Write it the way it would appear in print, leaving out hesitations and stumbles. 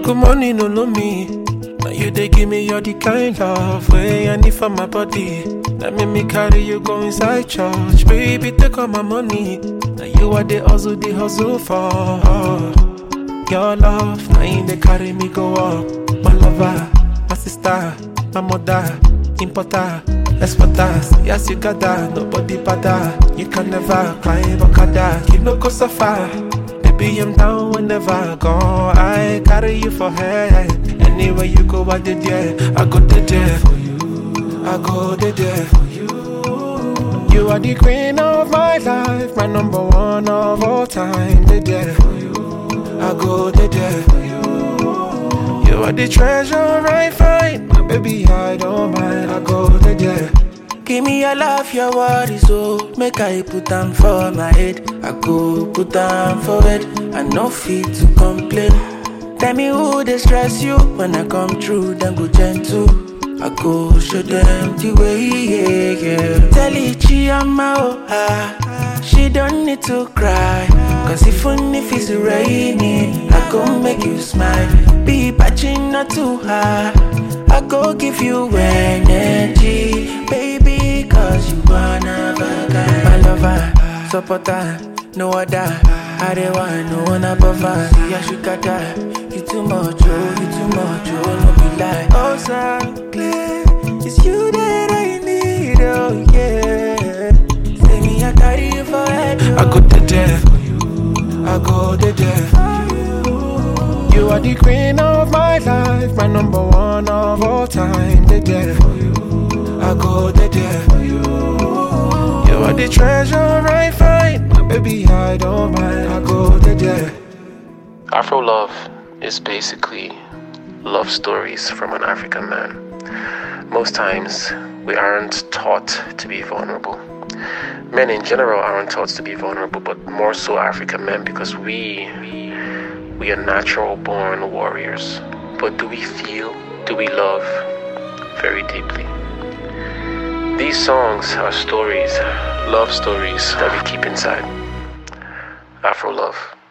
Good morning, no know me. Now you they give me all the kind of way I need for my body. That make me carry you go inside church. Baby, take all my money. Now you are the hustle for. Your love, now you they carry me go up. My lover, my sister, my mother, importer, exporters. Yes, you got that, nobody better. You can never climb Okada. You no go so far. Baby, I'm down whenever go. I carry you for head. Anywhere you go, I did yeah. I go there for you. I go there for you. You are the queen of my life, my number one of all time. There for you. I go there for you. You are the treasure I find, my baby. I don't mind. I go there. Give me your love, your worry, so make I put them for my head. I go put them for it. I no fit to complain. Tell me who they stress you when I come through, then go gentle. I go show them the way, yeah. Tell Ichi I'm out, she don't need to cry. Cause even if it's raining, I go make you smile. Be patching not too hard, I go give you energy, baby, cause you one of a kind. My lover, supporter, no other. I don't want no one above her. See, I should got that. You too much, oh, no be lie. Oh, so clear, it's you that I need, oh yeah. Say me, I carry you for head. I go there for you. I go there for you. You are the queen of my life, my number one of all time. There for you. I go there for you. You are the treasure I find, my baby. I don't mind. I go there. Afro love is basically love stories from an African man. Most times we aren't taught to be vulnerable. Men in general aren't taught to be vulnerable, but more so African men, because we are natural born warriors. But do we feel? Do we love very deeply? These songs are stories, love stories that we keep inside. Afro love.